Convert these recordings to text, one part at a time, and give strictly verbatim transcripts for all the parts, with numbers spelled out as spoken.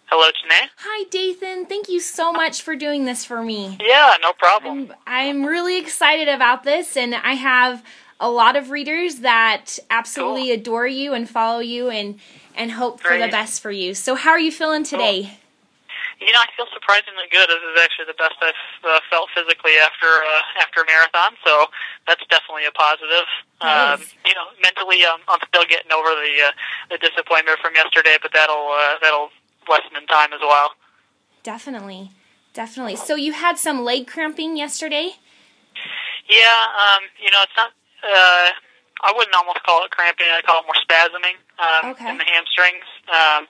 Hello, Janae. Hi, Dathan. Thank you so much for doing this for me. Yeah, no problem. I'm, I'm really excited about this, and I have a lot of readers that absolutely Cool. adore you and follow you and, and hope for Great. the best for you. So how are you feeling today? Cool. You know, I feel surprisingly good. This is actually the best I've uh, felt physically after uh, after a marathon, so that's definitely a positive. Um, you know, mentally, um, I'm still getting over the uh, the disappointment from yesterday, but that'll uh, that'll lessen in time as well. Definitely, definitely. So you had some leg cramping yesterday? Yeah, um, you know, it's not. Uh, I wouldn't almost call it cramping. I call it more spasming um, Okay. in the hamstrings, um,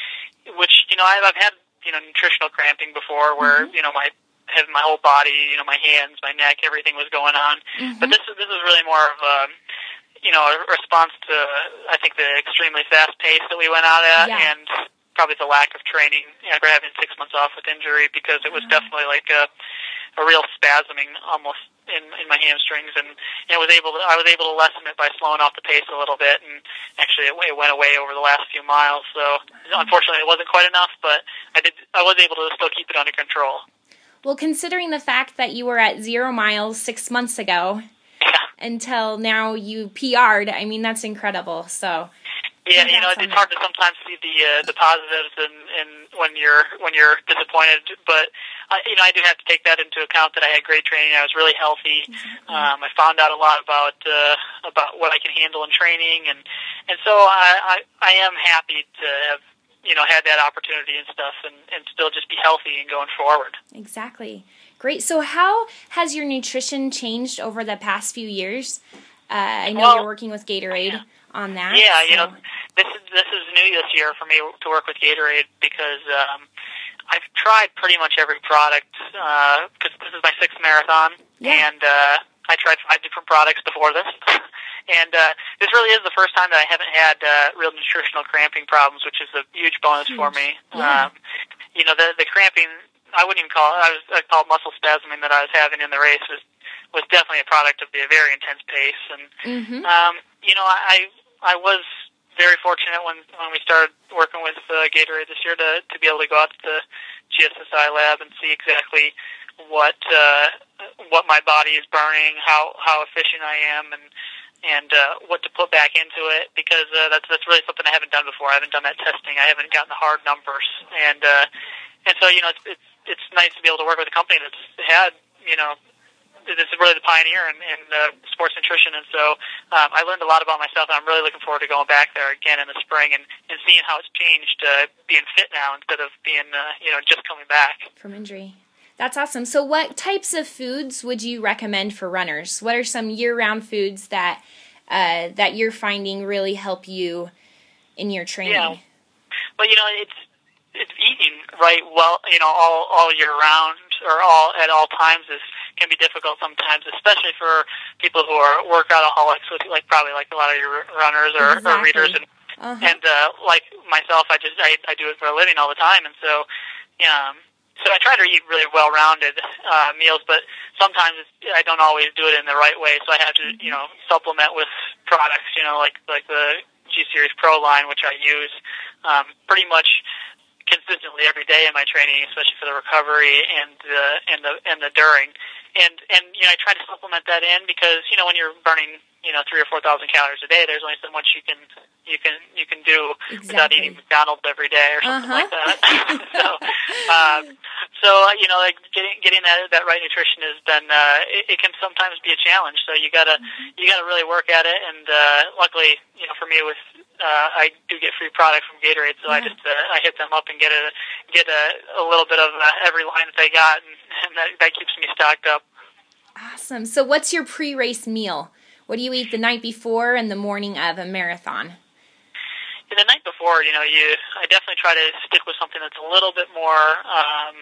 which you know I've, I've had. you know, nutritional cramping before where, mm-hmm. you know, my head, my whole body, you know, my hands, my neck, everything was going on. Mm-hmm. But this is, this is really more of a, you know, a response to, I think, the extremely fast pace that we went out at yeah. and probably the lack of training after having six months off with injury, because it was mm-hmm. definitely like a, a real spasming almost in, in my hamstrings, and you know, was able to, I was able to lessen it by slowing off the pace a little bit, and actually it, it went away over the last few miles. So unfortunately, it wasn't quite enough, but I did. I was able to still keep it under control. Well, considering the fact that you were at zero miles six months ago yeah. until now you P R'd, I mean that's incredible. So. Yeah, you know, it's hard to sometimes see the uh, the positives and and when you're when you're disappointed, but uh, you know, I do have to take that into account that I had great training. I was really healthy. Exactly. Um, I found out a lot about uh, about what I can handle in training, and and so I, I I am happy to have you know had that opportunity and stuff, and and still just be healthy and going forward. Exactly. Great. So how has your nutrition changed over the past few years? Uh, I know well, you're working with Gatorade yeah. on that. Yeah, so. you know, this is this is new this year for me to work with Gatorade because um, I've tried pretty much every product because uh, this is my sixth marathon, yeah. and uh, I tried five different products before this, and uh, this really is the first time that I haven't had uh, real nutritional cramping problems, which is a huge bonus huge. for me. Yeah. Um, you know, the the cramping, I wouldn't even call it. I was I call it muscle spasming that I was having in the race was was definitely a product of the very intense pace, and mm-hmm. um, you know, I I was very fortunate when when we started working with uh, Gatorade this year to to be able to go out to the G S S I lab and see exactly what uh, what my body is burning, how how efficient I am, and and uh, what to put back into it, because uh, that's that's really something I haven't done before. I haven't done that testing. I haven't gotten the hard numbers, and uh, and so you know it's it's it's nice to be able to work with a company that's had you know. This is really the pioneer in, in uh, sports nutrition, and so um, I learned a lot about myself, and I'm really looking forward to going back there again in the spring and, and seeing how it's changed uh, being fit now instead of being, uh, you know, just coming back. From injury. That's awesome. So what types of foods would you recommend for runners? What are some year-round foods that uh, that you're finding really help you in your training? Yeah. Well, you know, it's it's eating right well, you know, all, all year round or all at all times is can be difficult sometimes, especially for people who are workoutaholics, like probably like a lot of your runners or, exactly. or readers, and uh-huh. and uh, like myself, I just I, I do it for a living all the time, and so um, so I try to eat really well-rounded uh, meals, but sometimes it's, I don't always do it in the right way, so I have to you know supplement with products, you know, like like the G Series Pro line, which I use um, pretty much consistently every day in my training, especially for the recovery and the and the and the during. And and you know I try to supplement that in because you know when you're burning you know three or four thousand calories a day, there's only so much you can you can you can do exactly. without eating McDonald's every day or something uh-huh. like that. so um, so you know like getting getting that that right nutrition has been uh, it, it can sometimes be a challenge. So you gotta mm-hmm. you gotta really work at it. And uh, luckily you know for me with uh, I do get free product from Gatorade, so yeah. I just uh, I hit them up and get a get a, a little bit of uh, every line that they got, and, and that, that keeps me stocked up. Awesome. So what's your pre-race meal? What do you eat the night before and the morning of a marathon? Yeah, the night before, you know, you I definitely try to stick with something that's a little bit more um,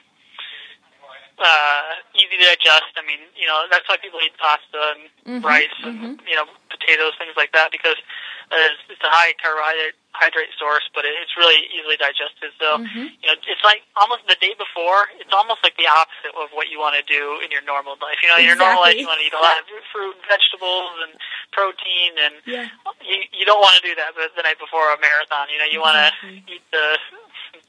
uh, easy to digest. I mean, you know, that's why people eat pasta and mm-hmm, rice mm-hmm. and, you know, potatoes, things like that, because it's, it's a high carbohydrate hydrate source, but it's really easily digested. So, mm-hmm. you know, it's like almost the day before, it's almost like the opposite of what you want to do in your normal life. You know, in exactly. your normal life, you want to eat a lot of fruit and vegetables and protein, and yeah. you, you don't want to do that the, the night before a marathon. You know, you want to exactly. eat the plate of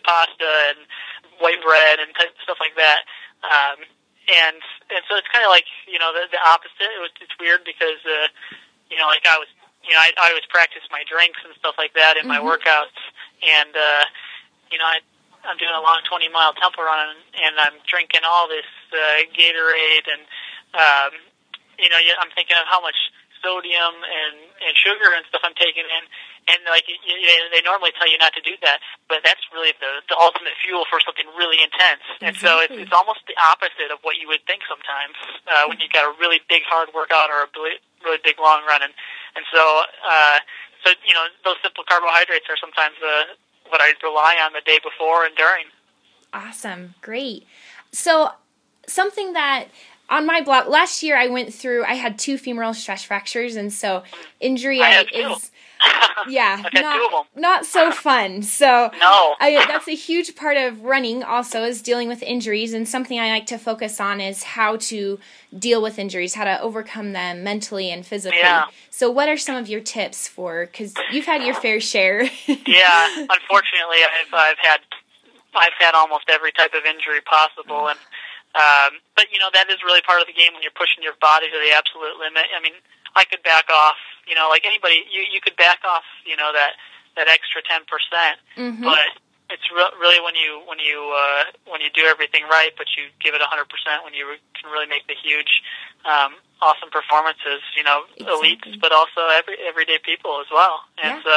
pasta and white bread and type, stuff like that. Um, and and so it's kind of like, you know, the, the opposite. It was, it's weird because, uh, you know, like I was, you know, I, I always practice my drinks and stuff like that in mm-hmm. my workouts. And, uh, you know, I, I'm doing a long twenty-mile tempo run, and, and I'm drinking all this uh, Gatorade, and, um, you know, I'm thinking of how much sodium and, and sugar and stuff I'm taking in. And, like, you, you, they normally tell you not to do that, but that's really the, the ultimate fuel for something really intense. Exactly. And so it's, it's almost the opposite of what you would think sometimes uh, when you've got a really big hard workout or a really, really big long run. And, and so, uh, so, you know, those simple carbohydrates are sometimes the what I rely on the day before and during. Awesome. Great. So something that on my blog last year I went through, I had two femoral stress fractures, and so injury I I, had is yeah, not, not so fun. So no. I, that's a huge part of running also, is dealing with injuries, and something I like to focus on is how to deal with injuries, how to overcome them mentally and physically. Yeah. So what are some of your tips for, because you've had your fair share. Yeah, unfortunately I've, I've had I've had almost every type of injury possible, and um, but you know, that is really part of the game when you're pushing your body to the absolute limit. I mean, I could back off, you know, like anybody, you, you could back off, you know, that, that extra ten percent, mm-hmm. but it's re- really when you, when you, uh, when you do everything right, but you give it a hundred percent, when you re- can really make the huge, um, awesome performances, you know, exactly. elites, but also every, everyday people as well. And yeah. so,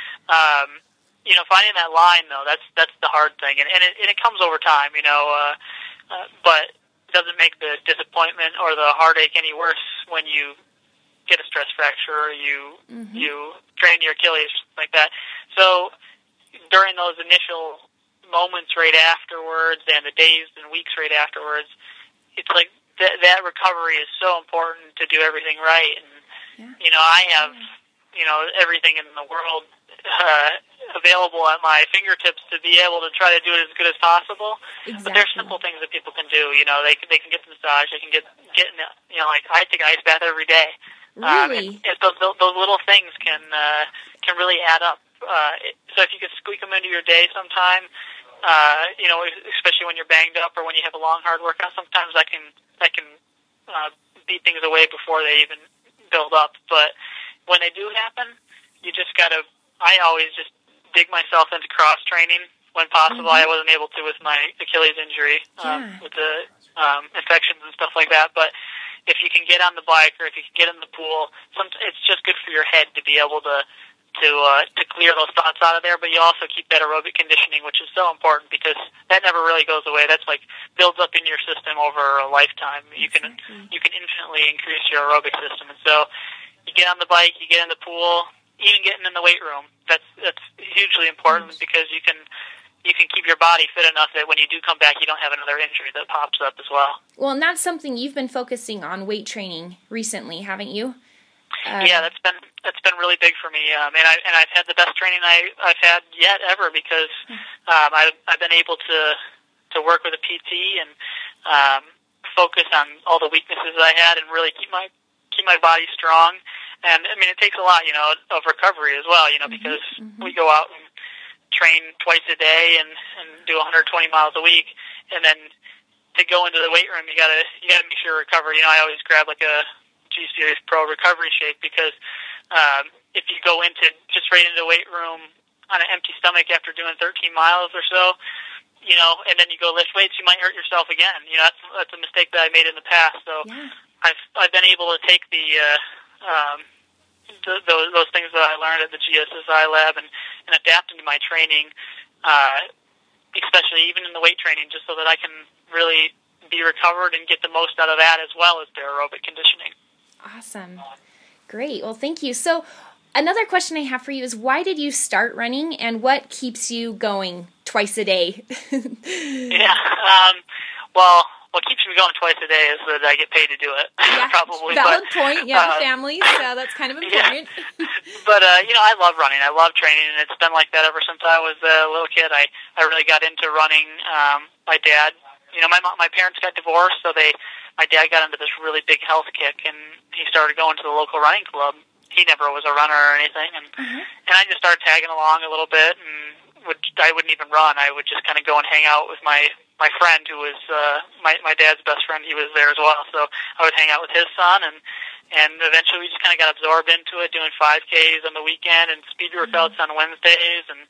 um, you know, finding that line though, that's, that's the hard thing. And, and it, and it comes over time, you know, uh, uh but it doesn't make the disappointment or the heartache any worse when you get a stress fracture, or you mm-hmm. you strain your Achilles, or something like that. So during those initial moments right afterwards, and the days and weeks right afterwards, it's like th- that recovery is so important to do everything right. And yeah. you know, I have you know everything in the world uh, available at my fingertips to be able to try to do it as good as possible. Exactly. But there's simple things that people can do. You know, they can they can get the massage, they can get get in the, you know, like I take an ice bath every day. Really? Um, and, and those, those little things can uh, can really add up. Uh, it, so if you could squeak them into your day sometime, uh, you know, especially when you're banged up or when you have a long, hard workout, sometimes I can I can uh, beat things away before they even build up. But when they do happen, you just gotta. I always just dig myself into cross training when possible. Mm-hmm. I wasn't able to with my Achilles injury, um, yeah. with the um, infections and stuff like that, but if you can get on the bike or if you can get in the pool, some, it's just good for your head to be able to to uh, to clear those thoughts out of there. But you also keep that aerobic conditioning, which is so important because that never really goes away. That's like builds up in your system over a lifetime. You can exactly. you can infinitely increase your aerobic system. And so you get on the bike, you get in the pool, even getting in the weight room. That's that's hugely important mm-hmm. because you can. You can keep your body fit enough that when you do come back, you don't have another injury that pops up as well. Well, and that's something you've been focusing on, weight training, recently, haven't you? Uh, yeah, that's been that's been really big for me, um, and I and I've had the best training I I've had yet ever because um, I've I've been able to to work with a P T and um, focus on all the weaknesses I had and really keep my keep my body strong. And I mean, it takes a lot, you know, of recovery as well, you know, mm-hmm, because mm-hmm. we go out and train twice a day and, and do one hundred twenty miles a week, and then to go into the weight room, you gotta you gotta make sure you recover. You know, I always grab like a G Series Pro recovery shake because um, if you go into just right into the weight room on an empty stomach after doing thirteen miles or so, you know, and then you go lift weights, you might hurt yourself again. You know, that's that's a mistake that I made in the past. So yeah. I've I've been able to take the uh, um, the, those, those things that I learned at the G S S I lab and, and adapt into my training, uh, especially even in the weight training, just so that I can really be recovered and get the most out of that as well as their aerobic conditioning. Awesome. Great. Well, thank you. So another question I have for you is, why did you start running, and what keeps you going twice a day? yeah. Um, well, what keeps me going twice a day is that I get paid to do it. Yeah, probably. Valid but, point. Yeah, uh, family. So that's kind of important. Yeah. But uh, you know, I love running. I love training, and it's been like that ever since I was a little kid. I I really got into running. Um, my dad, you know, my mom, my parents got divorced, so they. My dad got into this really big health kick, and he started going to the local running club. He never was a runner or anything, and mm-hmm. and I just started tagging along a little bit and would I wouldn't even run. I would just kind of go and hang out with my my friend who was uh, my my dad's best friend. He was there as well, so I would hang out with his son, and and eventually we just kind of got absorbed into it, doing five Ks on the weekend and speed workouts on Wednesdays, and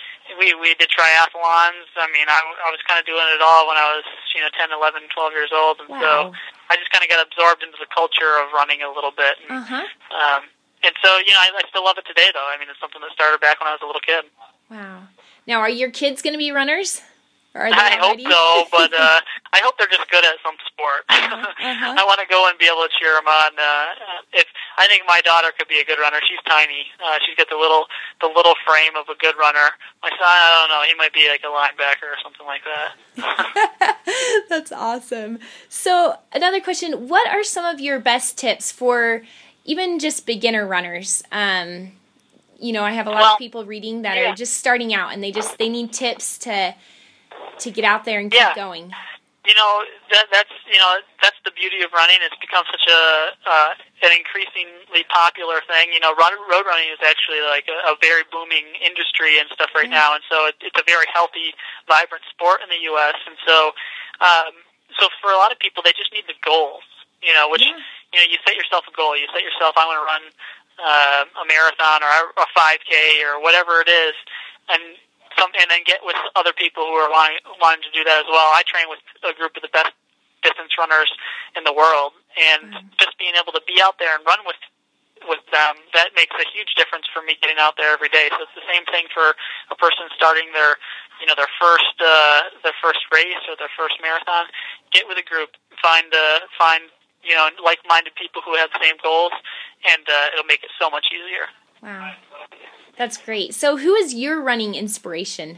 we we did triathlons. I mean, I, I was kind of doing it all when I was you know ten, eleven, twelve years old, and wow. so I just kind of got absorbed into the culture of running a little bit. And, uh-huh. um, and so, you know, I, I still love it today, though. I mean, it's something that started back when I was a little kid. Wow. Now, are your kids going to be runners? Or are they I already? hope so, but uh, I hope they're just good at some sport. Uh-huh. Uh-huh. I want to go and be able to cheer them on. Uh, if I think my daughter could be a good runner. She's tiny. Uh, she's got the little the little frame of a good runner. My son, I don't know. He might be like a linebacker or something like that. That's awesome. So another question, what are some of your best tips for even just beginner runners? Um, you know, I have a lot well, of people reading that yeah. are just starting out and they just, they need tips to, to get out there and keep yeah. going. You know, that, that's, you know, that's the beauty of running. It's become such a, uh, an increasingly popular thing. You know, run, road running is actually like a, a very booming industry and stuff right yeah. now. And so it, it's a very healthy, vibrant sport in the U S. And so, um, so for a lot of people, they just need the goals, you know, which, yeah. you know, you set yourself a goal. You set yourself, I want to run, uh, a marathon or a five K or whatever it is. And, Some, and then get with other people who are wanting, wanting to do that as well. I train with a group of the best distance runners in the world, and mm. just being able to be out there and run with with them, that makes a huge difference for me getting out there every day. So it's the same thing for a person starting their, you know, their first uh, their first race or their first marathon. Get with a group, find uh, find you know like-minded people who have the same goals, and uh, it'll make it so much easier. Wow. That's great. So who is your running inspiration?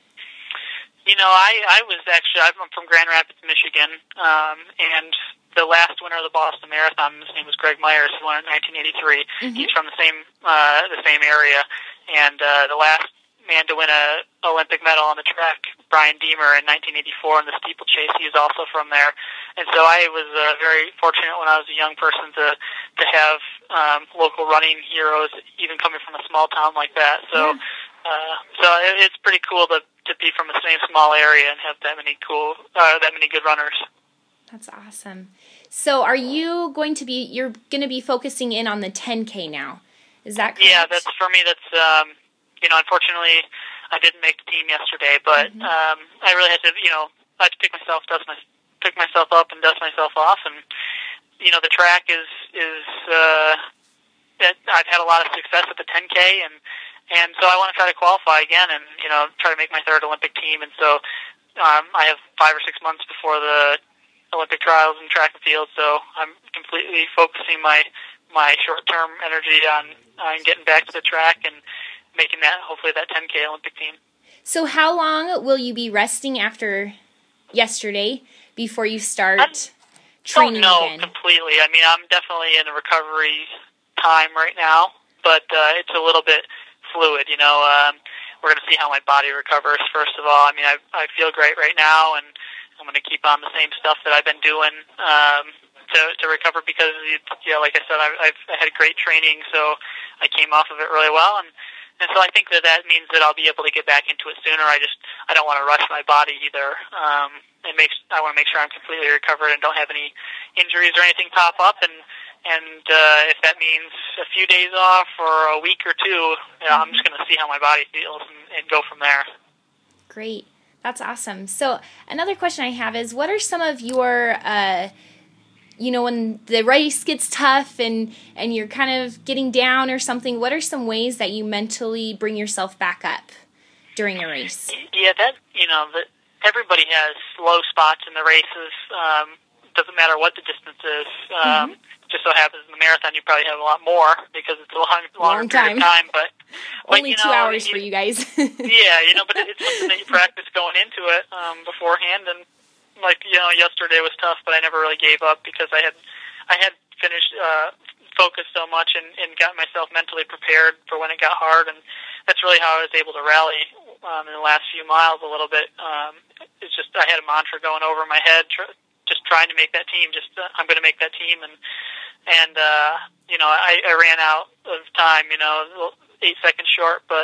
You know, I, I was actually, I'm from Grand Rapids, Michigan, um, and the last winner of the Boston Marathon, his name was Greg Myers, who won in nineteen eighty-three. Mm-hmm. He's from the same uh, the same area. And uh, the last man to win a Olympic medal on the track, Brian Deemer, in nineteen eighty-four in the steeplechase, he's also from there. And so I was uh, very fortunate when I was a young person to to have um, local running heroes, even coming from a small town like that. So, yeah. uh, so it, it's pretty cool to to be from the same small area and have that many cool, uh, that many good runners. That's awesome. So, are you going to be? You're going to be focusing in on the ten K now. Is that correct? Yeah, that's for me. That's um, you know, unfortunately, I didn't make the team yesterday, but mm-hmm. um, I really had to, you know, I had to pick myself, dust my, pick myself up, and dust myself off, and you know, the track is is. Uh, it, I've had a lot of success at the ten K, and and so I want to try to qualify again, and you know, try to make my third Olympic team. And so um, I have five or six months before the Olympic trials in track and field, so I'm completely focusing my my short term energy on on getting back to the track and making that, hopefully, that ten K Olympic team. So how long will you be resting after yesterday before you start I training don't know again? Completely. I mean, I'm definitely in a recovery time right now, but uh, it's a little bit fluid, you know. Um, we're going to see how my body recovers, first of all. I mean, I, I feel great right now, and I'm going to keep on the same stuff that I've been doing um, to, to recover because, you know, like I said, I've, I've had great training, so I came off of it really well, and And so I think that that means that I'll be able to get back into it sooner. I just, I don't want to rush my body either. Um, it makes, I want to make sure I'm completely recovered and don't have any injuries or anything pop up. And, and, uh, if that means a few days off or a week or two, you know, I'm just going to see how my body feels and, and go from there. Great. That's awesome. So another question I have is, what are some of your, uh, you know, when the race gets tough and, and you're kind of getting down or something, what are some ways that you mentally bring yourself back up during a race? Yeah, that, you know, the, everybody has low spots in the races. Um, doesn't matter what the distance is. Um, mm-hmm. Just so happens in the marathon you probably have a lot more because it's a long, longer long time. period of time. But, but Only you know, two hours you, for you guys. Yeah, you know, but it's something that you practice going into it um, beforehand. And like, you know, yesterday was tough, but I never really gave up because I had I had finished uh, focused so much and, and got myself mentally prepared for when it got hard. And that's really how I was able to rally um, in the last few miles a little bit. Um, it's just I had a mantra going over my head, tr- just trying to make that team. Just uh, I'm going to make that team. And, and uh, you know, I, I ran out of time, you know, eight seconds short, but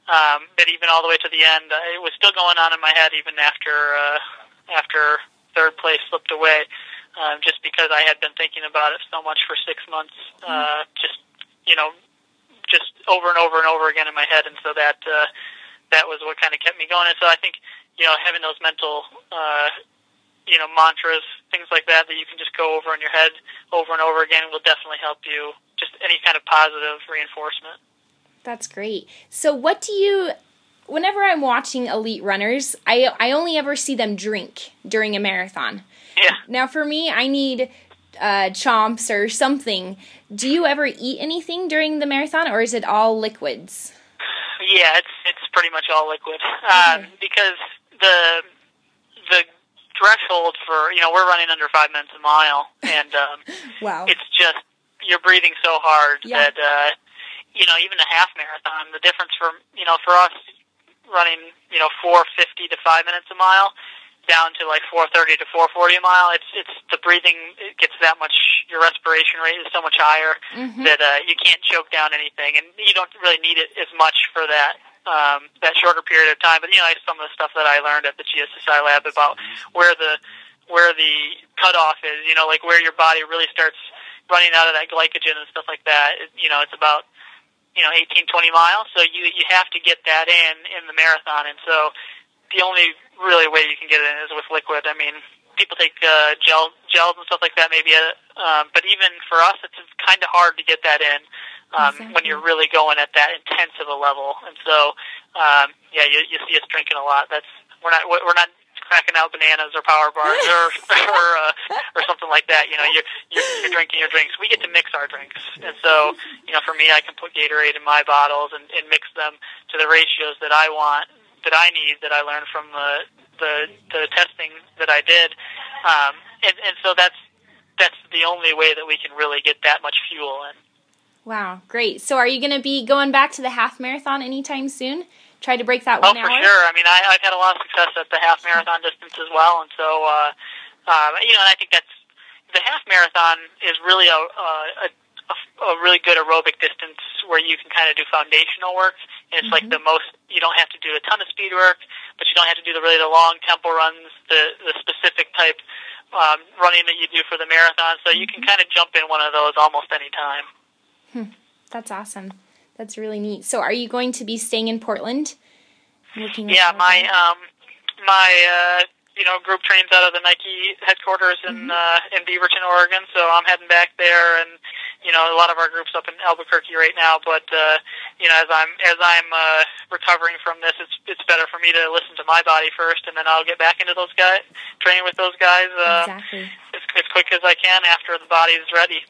um, that even all the way to the end, uh, it was still going on in my head even after uh, after third place slipped away, um, just because I had been thinking about it so much for six months, uh, just you know, just over and over and over again in my head, and so that uh, that was what kind of kept me going. And so I think you know having those mental uh, you know mantras, things like that, that you can just go over in your head over and over again will definitely help you. Just any kind of positive reinforcement. That's great. So what do you, whenever I'm watching elite runners, I I only ever see them drink during a marathon. Yeah. Now for me, I need uh, chomps or something. Do you ever eat anything during the marathon, or is it all liquids? Yeah, it's it's pretty much all liquid. Okay. Um, because the the threshold for, you know, we're running under five minutes a mile, and um, Wow. it's just, you're breathing so hard Yeah. that, uh, you know, even a half marathon, the difference from, you know, for us running, you know, four fifty to five minutes a mile down to like four thirty to four forty a mile, it's, it's the breathing, it gets that much, your respiration rate is so much higher Mm-hmm. that, uh, you can't choke down anything, and you don't really need it as much for that, um, that shorter period of time. But, you know, some of the stuff that I learned at the G S S I lab about where the, where the cutoff is, you know, like where your body really starts running out of that glycogen and stuff like that. It, you know, it's about, you know, eighteen, twenty miles. So you, you have to get that in, in the marathon. And so the only really way you can get it in is with liquid. I mean, people take, uh, gel, gels and stuff like that maybe, uh, um, but even for us, it's kind of hard to get that in, um, Exactly. when you're really going at that intense of a level. And so, um, yeah, you, you see us drinking a lot. That's, we're not, we're not cracking out bananas or power bars or or, uh, or something like that. You know, you're, you're you're drinking your drinks. We get to mix our drinks, and so you know, for me, I can put Gatorade in my bottles and, and mix them to the ratios that I want, that I need, that I learned from the the, the testing that I did, um, and and so that's that's the only way that we can really get that much fuel in. Wow, great. So are you going to be going back to the half marathon anytime soon? Try to break that Oh, one for hour? sure. I mean, I, I've had a lot of success at the half marathon distance as well, and so, uh, um, you know, and I think that's, the half marathon is really a, a, a, a really good aerobic distance where you can kind of do foundational work, and it's Mm-hmm. like the most, you don't have to do a ton of speed work, but you don't have to do the really the long tempo runs, the, the specific type um, running that you do for the marathon, so you can kind of jump in one of those almost any time. Hmm. That's awesome. That's really neat. So are you going to be staying in Portland? Working with Yeah, my Portland? um, my uh, you know group trains out of the Nike headquarters in Mhm. uh, in Beaverton, Oregon. So I'm heading back there, and you know a lot of our groups up in Albuquerque right now. But uh, you know as I'm as I'm uh, recovering from this, it's it's better for me to listen to my body first, and then I'll get back into those guys, training with those guys uh, Exactly. as, as quick as I can after the body is ready.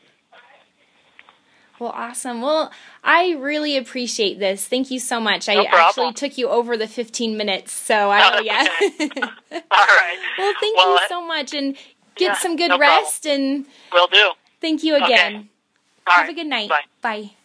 Well, awesome. Well, I really appreciate this. Thank you so much. No I problem. actually took you over the fifteen minutes, so I Oh, oh, yeah. okay. All right. Well, thank Well, you I- so much, and get Yeah, some good no problem. rest, and Will do. thank you again. All Have right. a good night. Bye. Bye.